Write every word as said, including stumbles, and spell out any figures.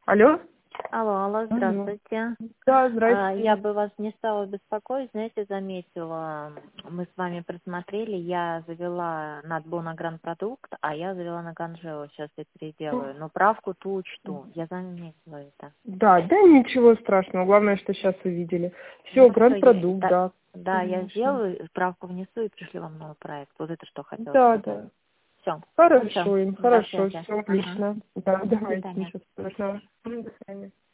Алло? Алло, алло, Алло. здравствуйте. Да, А, здрасте. Я бы вас не стала беспокоить, знаете, заметила, мы с вами просмотрели, я завела на Бонагран продукт, а я завела на Ганжео, сейчас я переделаю, но правку ту учту, я заметила это. Да, да, ничего страшного. Главное, что сейчас увидели. Все, Ну все, гранд-продукт, да, да. да, я Конечно. сделаю, справку внесу и пришлю вам новый проект. Вот это что хотела Да, сказать. да. Все, ну все, Хорошо им, до хорошо, связи. все Ага. отлично. Да, До давайте, свидания. ничего страшного. До свидания.